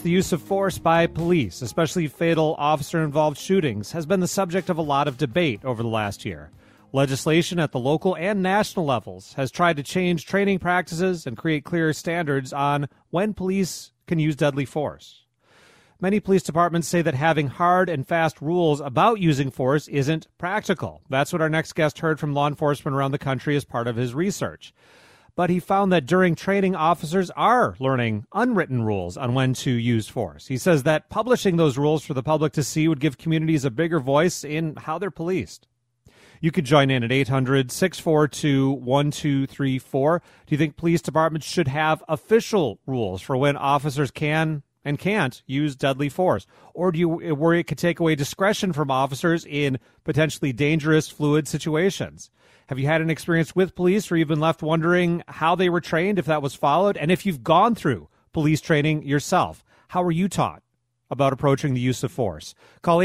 the use of force by police, especially fatal officer-involved shootings, has been the subject of a lot of debate over the last year. Legislation at the local and national levels has tried to change training practices and create clearer standards on when police can use deadly force. Many police departments say that having hard and fast rules about using force isn't practical. That's what our next guest heard from law enforcement around the country as part of his research. But he found that during training, officers are learning unwritten rules on when to use force. He says that publishing those rules for the public to see would give communities a bigger voice in how they're policed. You could join in at 800-642-1234. Do you think police departments should have official rules for when officers can and can't use deadly force? Or do you worry it could take away discretion from officers in potentially dangerous, fluid situations? Have you had an experience with police where you've been left wondering how they were trained, if that was followed? And if you've gone through police training yourself, how were you taught about approaching the use of force? Call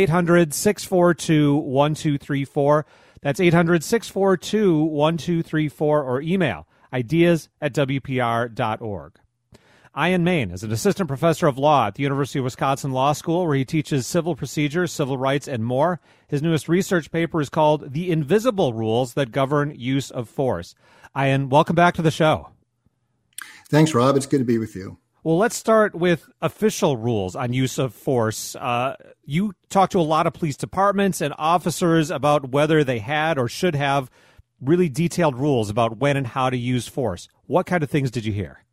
800-642-1234. That's 800-642-1234 or email ideas@wpr.org. Ian Main is an assistant professor of law at the University of Wisconsin Law School, where he teaches civil procedure, civil rights, and more. His newest research paper is called The Invisible Rules That Govern Use of Force. Ian, welcome back to the show. Thanks, Rob. It's good to be with you. Well, let's start with official rules on use of force. You talked to a lot of police departments and officers about whether they had or should have really detailed rules about when and how to use force. What kind of things did you hear?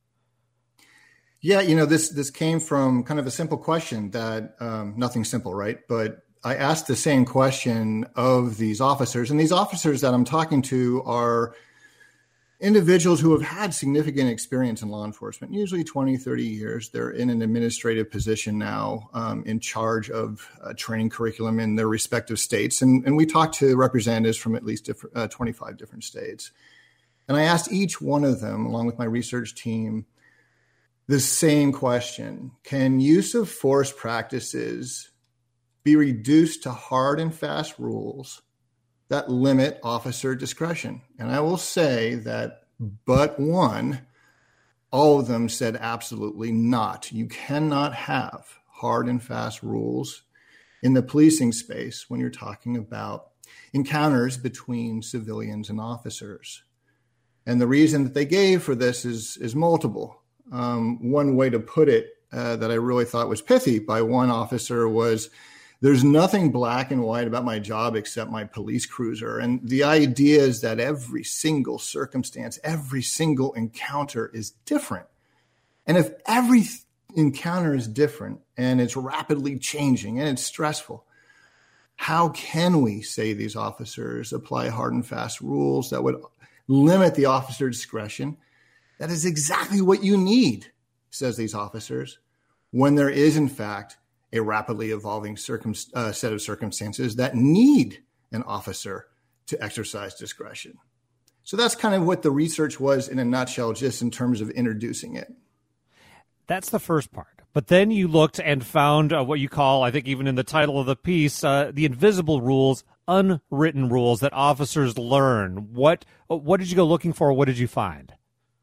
Yeah, this came from kind of a simple question that nothing simple, right? But I asked the same question of these officers, and these officers that I'm talking to are individuals who have had significant experience in law enforcement, usually 20, 30 years. They're in an administrative position now in charge of training curriculum in their respective states. And we talked to representatives from at least 25 different states. And I asked each one of them, along with my research team, the same question: can use of force practices be reduced to hard and fast rules that limit officer discretion? And I will say that but one, all of them said absolutely not. You cannot have hard and fast rules in the policing space when you're talking about encounters between civilians and officers. And the reason that they gave for this is multiple. One way to put it that I really thought was pithy by one officer was, there's nothing black and white about my job except my police cruiser. And the idea is that every single circumstance, every single encounter is different. And if every encounter is different and it's rapidly changing and it's stressful, how can we say these officers apply hard and fast rules that would limit the officer's discretion? That is exactly what you need, says these officers, when there is, in fact, a rapidly evolving set of circumstances that need an officer to exercise discretion. So that's kind of what the research was in a nutshell, just in terms of introducing it. That's the first part. But then you looked and found what you call, I think even in the title of the piece, the invisible rules, unwritten rules that officers learn. What did you go looking for? What did you find?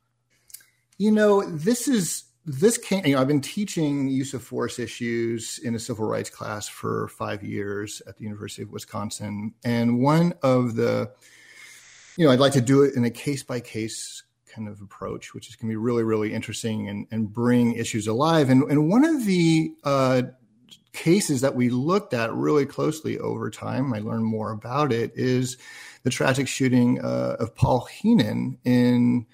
This came, I've been teaching use of force issues in a civil rights class for 5 years at the University of Wisconsin. And one of the, I'd like to do it in a case-by-case kind of approach, which is going to be really, really interesting and bring issues alive. And one of the cases that we looked at really closely over time, I learned more about it, is the tragic shooting of Paul Heenan in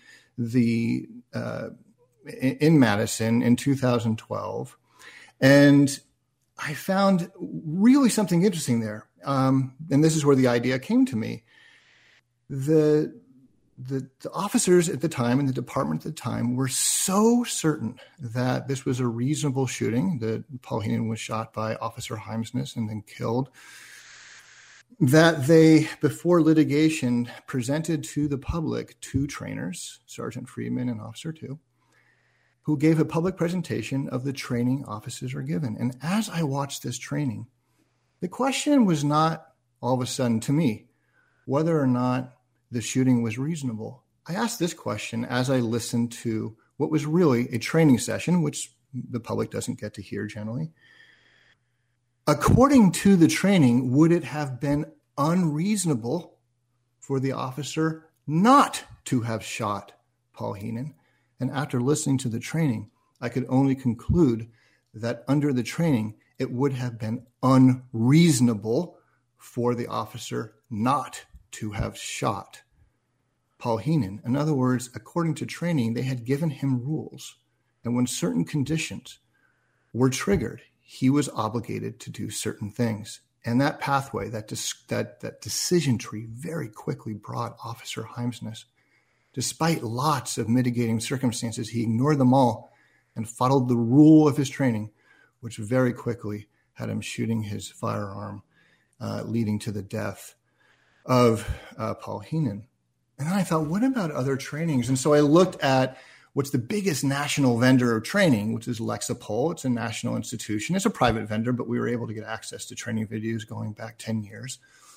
Madison in 2012. And I found really something interesting there. And this is where the idea came to me. The officers at the time and the department at the time were so certain that this was a reasonable shooting, that Paul Heenan was shot by Officer Heimsness and then killed, that they, before litigation, presented to the public two trainers, Sergeant Friedman and Officer Two, who gave a public presentation of the training officers are given. And as I watched this training, the question was not all of a sudden to me whether or not the shooting was reasonable. I asked this question as I listened to what was really a training session, which the public doesn't get to hear generally. According to the training, would it have been unreasonable for the officer not to have shot Paul Heenan? And after listening to the training, I could only conclude that under the training, it would have been unreasonable for the officer not to have shot Paul Heenan. In other words, according to training, they had given him rules. And when certain conditions were triggered, he was obligated to do certain things. And that pathway, that decision tree very quickly brought Officer Heimsness. Despite lots of mitigating circumstances, he ignored them all and followed the rule of his training, which very quickly had him shooting his firearm, leading to the death of Paul Heenan. And then I thought, what about other trainings? And so I looked at what's the biggest national vendor of training, which is Lexipol. It's a national institution. It's a private vendor, but we were able to get access to training videos going back 10 years.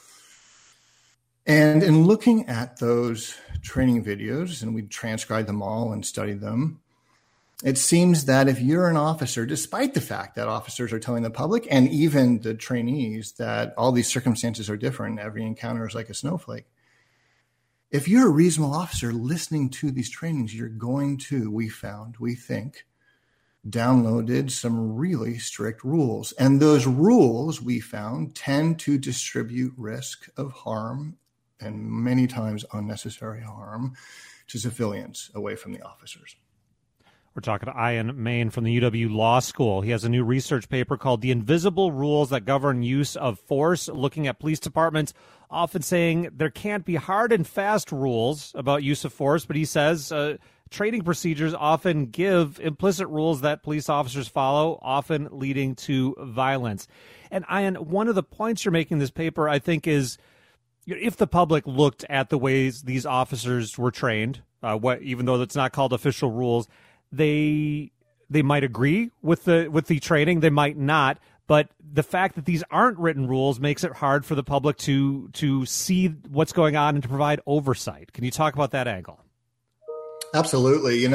And in looking at those training videos, and we transcribed them all and studied them, it seems that if you're an officer, despite the fact that officers are telling the public and even the trainees that all these circumstances are different, every encounter is like a snowflake, if you're a reasonable officer listening to these trainings, you're going to, we think, downloaded some really strict rules. And those rules, we found, tend to distribute risk of harm and many times unnecessary harm to civilians away from the officers. We're talking to Ian Main from the UW Law School. He has a new research paper called The Invisible Rules That Govern Use of Force, looking at police departments often saying there can't be hard and fast rules about use of force, but he says training procedures often give implicit rules that police officers follow, often leading to violence. And Ian, one of the points you're making in this paper, I think, is if the public looked at the ways these officers were trained, even though it's not called official rules, they might agree with the training, they might not, but the fact that these aren't written rules makes it hard for the public to see what's going on and to provide oversight. Can you talk about that angle? Absolutely.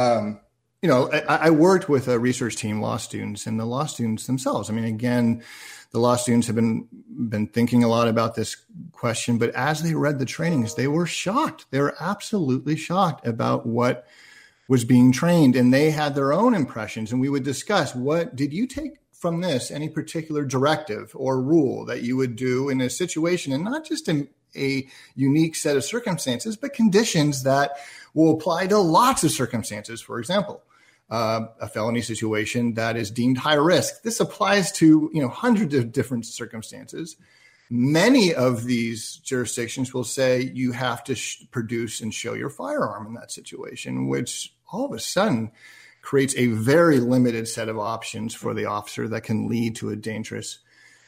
I worked with a research team, law students, and the law students themselves. I mean, again, the law students have been thinking a lot about this question, but as they read the trainings, they were shocked. They were absolutely shocked about what was being trained, and they had their own impressions. And we would discuss, what did you take from this, any particular directive or rule that you would do in a situation, and not just in a unique set of circumstances, but conditions that will apply to lots of circumstances. For example, a felony situation that is deemed high risk. This applies to hundreds of different circumstances. Many of these jurisdictions will say you have to produce and show your firearm in that situation, which all of a sudden creates a very limited set of options for the officer that can lead to a dangerous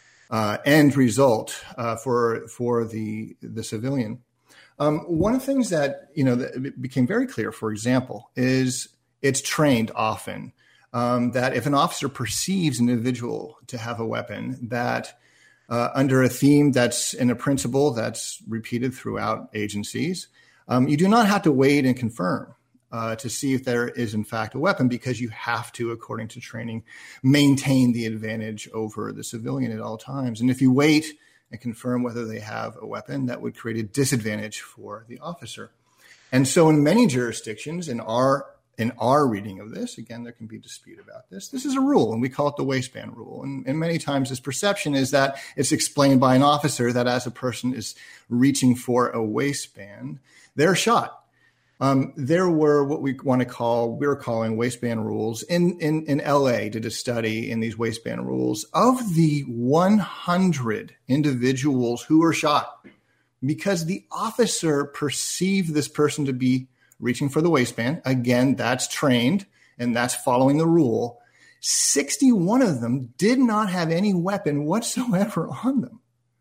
end result for the civilian. One of the things that that became very clear, for example, is it's trained often that if an officer perceives an individual to have a weapon, that under a theme that's in a principle that's repeated throughout agencies, you do not have to wait and confirm to see if there is in fact a weapon, because you have to, according to training, maintain the advantage over the civilian at all times. And if you wait and confirm whether they have a weapon, that would create a disadvantage for the officer. And so in many jurisdictions, in our reading of this, again, there can be dispute about this. This is a rule, and we call it the waistband rule. And many times this perception is that it's explained by an officer that as a person is reaching for a waistband, they're shot. There were what we're calling waistband rules. In LA, did a study in these waistband rules. Of the 100 individuals who were shot, because the officer perceived this person to be reaching for the waistband, again, that's trained and that's following the rule, 61 of them did not have any weapon whatsoever on them.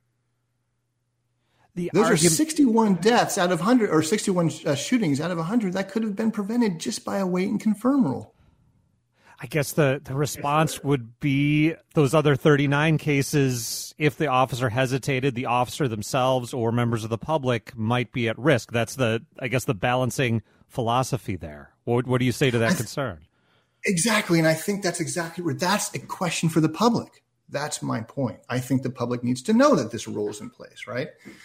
Those are 61 deaths out of 100, or 61 shootings out of 100 that could have been prevented just by a wait and confirm rule. I guess the response would be those other 39 cases, if the officer hesitated, the officer themselves or members of the public might be at risk. That's the balancing philosophy there. What do you say to that concern? Exactly. And I think that's exactly where that's a question for the public. That's my point. I think the public needs to know that this rule is in place, right?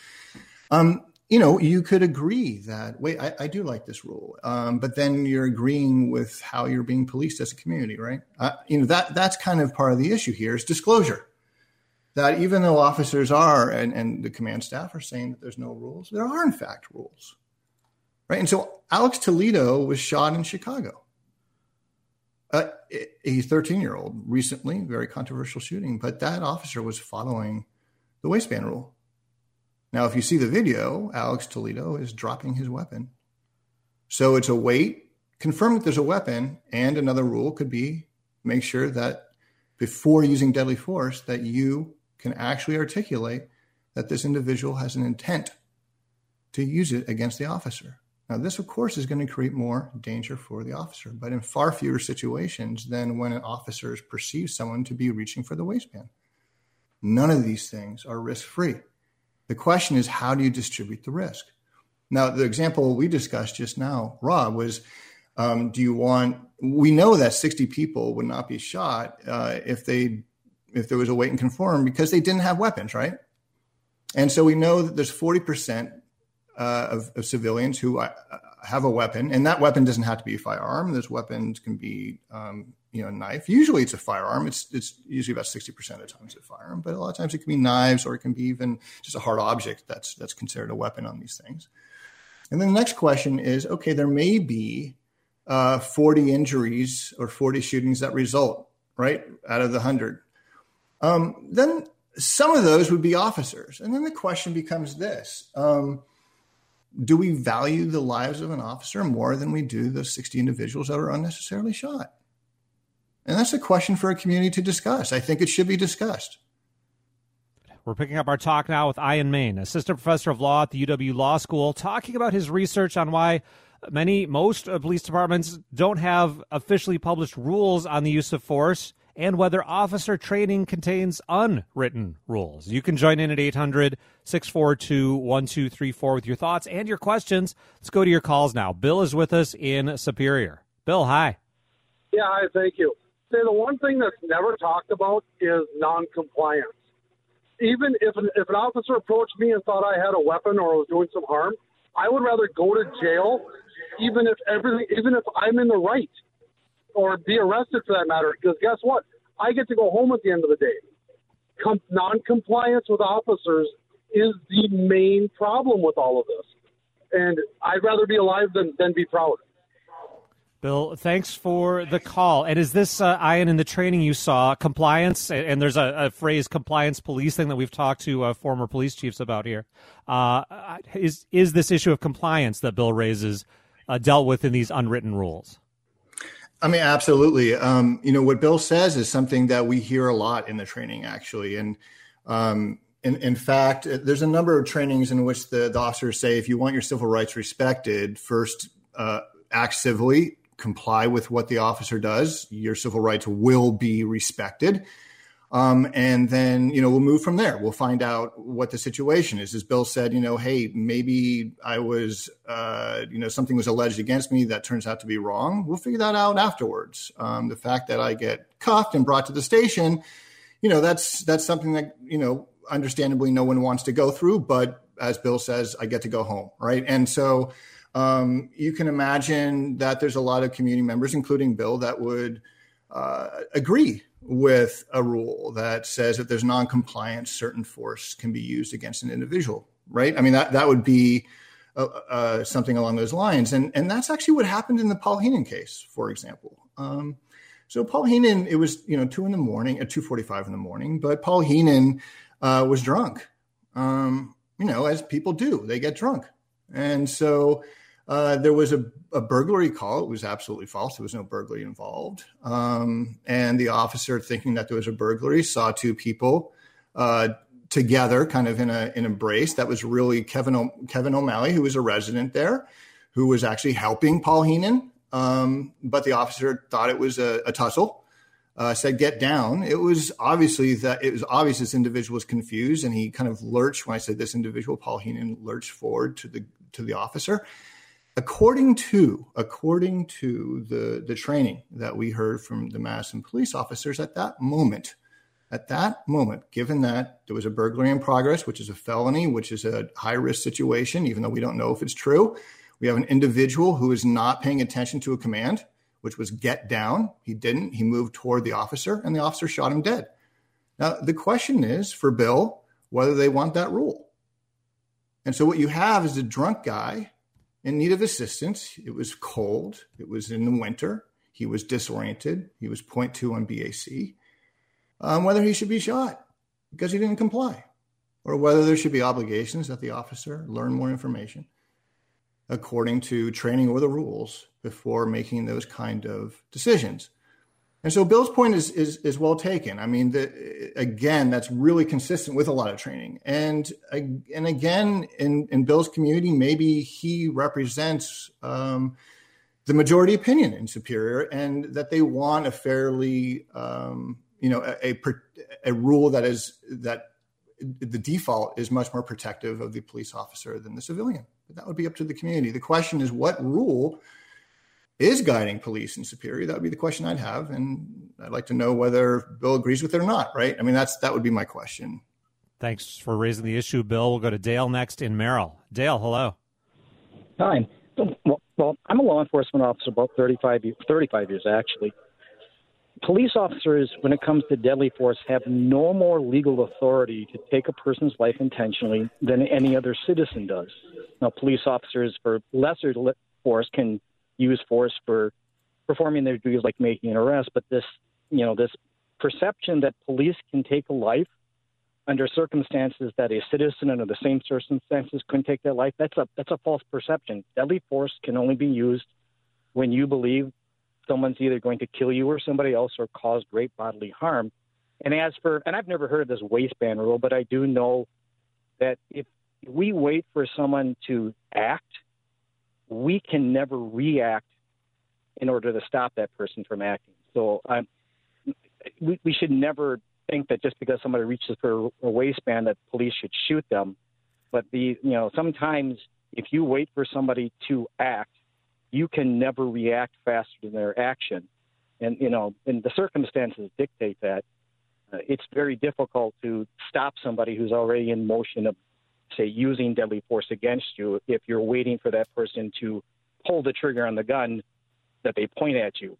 You could agree that, wait, I do like this rule. But then you're agreeing with how you're being policed as a community, right? That's kind of part of the issue here is disclosure. That even though officers are, and the command staff are saying that there's no rules, there are in fact rules, right? And so Alex Toledo was shot in Chicago. A 13-year-old recently, very controversial shooting, but that officer was following the waistband rule. Now, if you see the video, Alex Toledo is dropping his weapon. So it's a wait, confirm that there's a weapon, and another rule could be make sure that before using deadly force that you can actually articulate that this individual has an intent to use it against the officer. Now, this, of course, is going to create more danger for the officer, but in far fewer situations than when an officer perceives someone to be reaching for the waistband. None of these things are risk-free. The question is, how do you distribute the risk? Now, the example we discussed just now, Rob, was we know that 60 people would not be shot if there was a wait and confirm because they didn't have weapons, right? And so we know that there's 40% of civilians who have a weapon, and that weapon doesn't have to be a firearm. Those weapons can be, a knife. Usually it's a firearm. It's usually about 60% of the time it's a firearm, but a lot of times it can be knives or it can be even just a hard object that's considered a weapon on these things. And then the next question is, okay, there may be 40 injuries or 40 shootings that result, right, out of the 100. Then some of those would be officers. And then the question becomes this. Do we value the lives of an officer more than we do those 60 individuals that are unnecessarily shot? And that's a question for a community to discuss. I think it should be discussed. We're picking up our talk now with Ian Main, assistant professor of law at the UW Law School, talking about his research on why most police departments don't have officially published rules on the use of force and whether officer training contains unwritten rules. You can join in at 800-642-1234 with your thoughts and your questions. Let's go to your calls now. Bill is with us in Superior. Bill, hi. Yeah, hi, thank you. Say the one thing that's never talked about is noncompliance. Even if an officer approached me and thought I had a weapon or was doing some harm, I would rather go to jail, even if I'm in the right, or be arrested for that matter. Because guess what? I get to go home at the end of the day. Non-compliance with officers is the main problem with all of this, and I'd rather be alive than be proud. Bill, thanks for the call. And is this, Ian, in the training you saw, compliance, and there's a phrase, compliance policing, that we've talked to former police chiefs about here. Is this issue of compliance that Bill raises dealt with in these unwritten rules? I mean, absolutely. What Bill says is something that we hear a lot in the training, actually. And in fact, there's a number of trainings in which the officers say, if you want your civil rights respected, first act civilly, comply with what the officer does. Your civil rights will be respected. And then, we'll move from there. We'll find out what the situation is. As Bill said, hey, maybe I was, something was alleged against me that turns out to be wrong. We'll figure that out afterwards. The fact that I get cuffed and brought to the station, that's something that, understandably no one wants to go through. But as Bill says, I get to go home. Right. And so you can imagine that there's a lot of community members, including Bill, that would agree with a rule that says if there's non-compliance, certain force can be used against an individual, right? I mean, that would be something along those lines. And that's actually what happened in the Paul Heenan case, for example. So Paul Heenan, it was, 2:45 in the morning, but Paul Heenan was drunk, as people do, they get drunk. And so there was a burglary call. It was absolutely false. There was no burglary involved. And the officer, thinking that there was a burglary, saw two people together, kind of in an embrace. That was really Kevin O'Malley, who was a resident there, who was actually helping Paul Heenan. But the officer thought it was a tussle. Said, get down. It was obvious this individual was confused, and he kind of lurched. When I said this individual, Paul Heenan lurched forward to the officer. According to the training that we heard from the Madison police officers at that moment, given that there was a burglary in progress, which is a felony, which is a high-risk situation, even though we don't know if it's true, we have an individual who is not paying attention to a command, which was get down. He didn't. He moved toward the officer, and the officer shot him dead. Now, the question is for Bill whether they want that rule. And so what you have is a drunk guy in need of assistance. It was cold. It was in the winter. He was disoriented. He was 0.2 on BAC. Whether he should be shot because he didn't comply, or whether there should be obligations that the officer learn more information according to training or the rules before making those kind of decisions. And so Bill's point is well taken. I mean, again, that's really consistent with a lot of training. And again, in Bill's community, maybe he represents the majority opinion in Superior, and that they want a fairly, a rule that the default is much more protective of the police officer than the civilian. But that would be up to the community. The question is, what rule is guiding police in Superior? That would be the question I'd have. And I'd like to know whether Bill agrees with it or not, right? I mean, that would be my question. Thanks for raising the issue, Bill. We'll go to Dale next in Merrill. Dale, hello. Hi. Well, I'm a law enforcement officer about 35 years, actually. Police officers, when it comes to deadly force, have no more legal authority to take a person's life intentionally than any other citizen does. Now, police officers for lesser force can use force for performing their duties like making an arrest, but this perception that police can take a life under circumstances that a citizen under the same circumstances couldn't take their life, that's a false perception. Deadly force can only be used when you believe someone's either going to kill you or somebody else or cause great bodily harm. And I've never heard of this waistband rule, but I do know that if we wait for someone to act, we can never react in order to stop that person from acting. So we should never think that just because somebody reaches for a waistband that police should shoot them. But sometimes if you wait for somebody to act, you can never react faster than their action. And, and the circumstances dictate that. It's very difficult to stop somebody who's already in motion of, say, using deadly force against you if you're waiting for that person to pull the trigger on the gun that they point at you.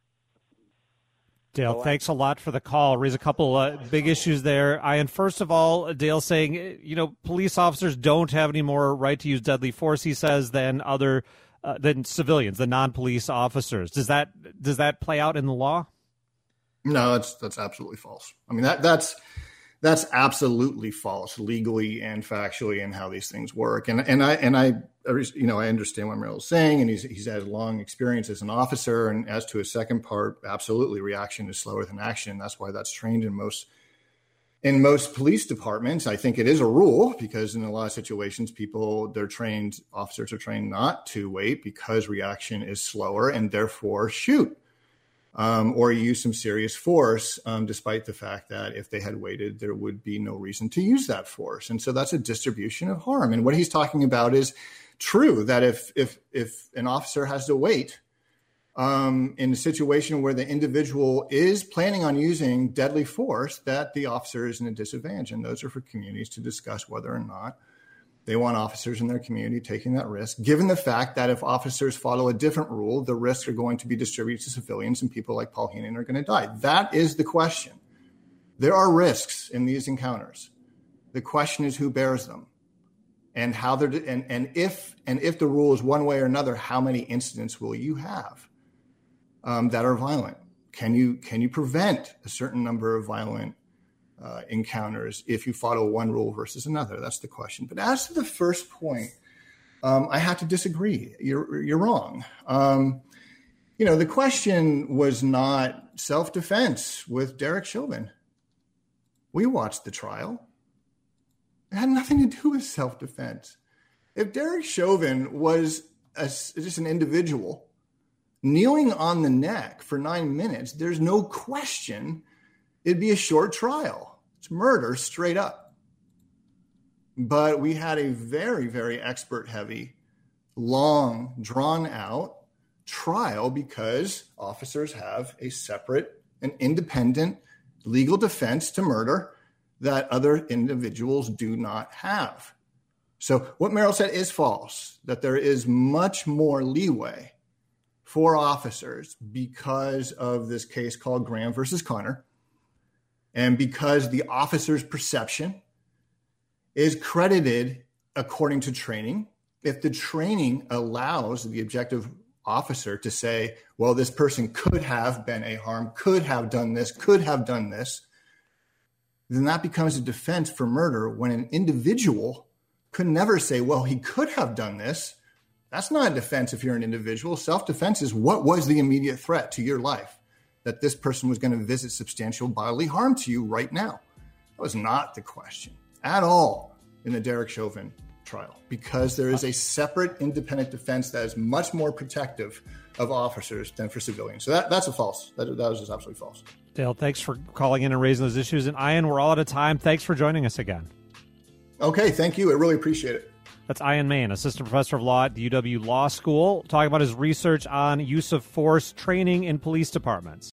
Dale, thanks a lot for the call. Raise a couple big issues there. And first of all, Dale saying, police officers don't have any more right to use deadly force, he says, than civilians, the non-police officers. Does that play out in the law? No, that's absolutely false. I mean, that's absolutely false legally and factually in how these things work. And I understand what Merrill's saying, and he's had long experience as an officer. And as to his second part, absolutely, reaction is slower than action. That's why that's trained in most police departments. I think it is a rule because in a lot of situations, officers are trained not to wait because reaction is slower and therefore shoot. Or use some serious force, despite the fact that if they had waited, there would be no reason to use that force. And so that's a distribution of harm. And what he's talking about is true, that if an officer has to wait in a situation where the individual is planning on using deadly force, that the officer is in a disadvantage. And those are for communities to discuss whether or not they want officers in their community taking that risk, given the fact that if officers follow a different rule, the risks are going to be distributed to civilians and people like Paul Heenan are going to die. That is the question. There are risks in these encounters. The question is who bears them and how they're, and if the rule is one way or another, how many incidents will you have that are violent? Can you prevent a certain number of violent encounters if you follow one rule versus another? That's the question. But as to the first point, I have to disagree. You're wrong. The question was not self-defense with Derek Chauvin. We watched the trial. It had nothing to do with self-defense. If Derek Chauvin was just an individual kneeling on the neck for 9 minutes, there's no question it'd be a short trial. It's murder straight up. But we had a very, very expert-heavy long, drawn out trial because officers have a separate and independent legal defense to murder that other individuals do not have. So what Merrill said is false, that there is much more leeway for officers because of this case called Graham versus Connor, and because the officer's perception is credited according to training. If the training allows the objective officer to say, well, this person could have been a harm, could have done this, then that becomes a defense for murder when an individual could never say, well, he could have done this. That's not a defense if you're an individual. Self-defense is what was the immediate threat to your life, that this person was going to visit substantial bodily harm to you right now. That was not the question at all in the Derek Chauvin trial, because there is a separate independent defense that is much more protective of officers than for civilians. So that's a false. That was just absolutely false. Dale, thanks for calling in and raising those issues. And Ian, we're all out of time. Thanks for joining us again. Okay, thank you. I really appreciate it. That's Ian Main, assistant professor of law at the UW Law School, talking about his research on use of force training in police departments.